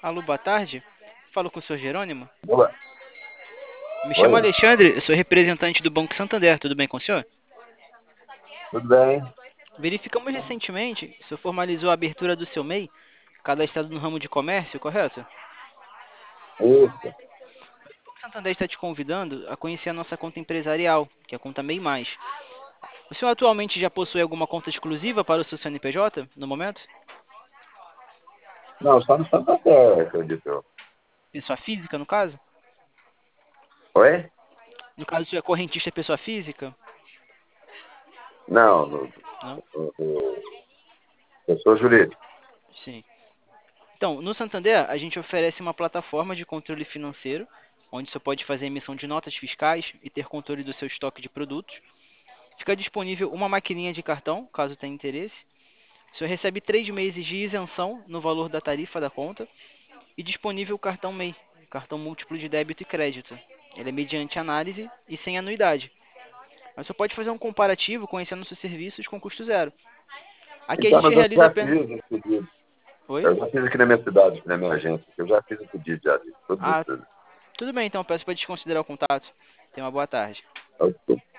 Alô, boa tarde. Falo com o senhor Jerônimo. Boa. Me chamo Oi, Alexandre, eu sou representante do Banco Santander. Tudo bem com o senhor? tudo bem? Verificamos recentemente que o senhor formalizou a abertura do seu MEI, cadastrado no ramo de comércio, correto? Isso. O Banco Santander está te convidando a conhecer a nossa conta empresarial, que é a conta MEI+. O senhor atualmente já possui alguma conta exclusiva para o seu CNPJ, no momento? Não, só no Santander, acredito eu. Pessoa física, no caso? Oi? No caso, o senhor é correntista pessoa física? Não, Não? pessoa jurídica. Sim. Então, no Santander, a gente oferece uma plataforma de controle financeiro, onde você pode fazer emissão de notas fiscais e ter controle do seu estoque de produtos. Fica disponível uma maquininha de cartão, caso tenha interesse. Você recebe 3 meses de isenção no valor da tarifa da conta e disponível o cartão MEI, cartão múltiplo de débito e crédito. Ele é mediante análise e sem anuidade. Mas você pode fazer um comparativo conhecendo seus serviços com custo zero. Aqui a Então, gente mas eu realiza já apenas... fiz esse pedido. Oi? Eu já fiz aqui na minha cidade, aqui na minha agência. Eu já fiz o pedido já de tudo Ah, isso. tudo bem então, peço para desconsiderar o contato. Tenha uma boa tarde. Ok.